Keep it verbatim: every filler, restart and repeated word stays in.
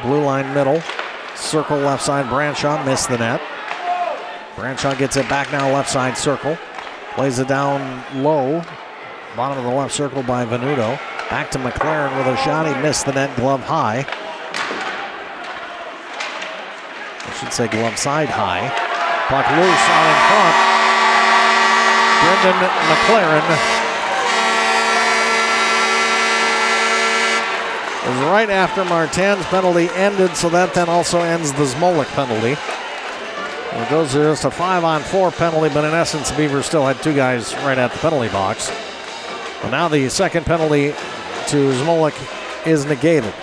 Blue line middle. Circle left side. Branshaw missed the net. Branshaw gets it back now left side circle. Plays it down low. Bottom of the left circle by Venuto. Back to McLaren with a shot. He missed the net glove high. I should say glove side high. Puck loose out in front. Brendan McLaren was right after Martin's penalty ended, so that then also ends the Zmolik penalty. It goes to just a five on four penalty, but in essence, the Beavers still had two guys right at the penalty box. And now the second penalty to Zmolik is negated.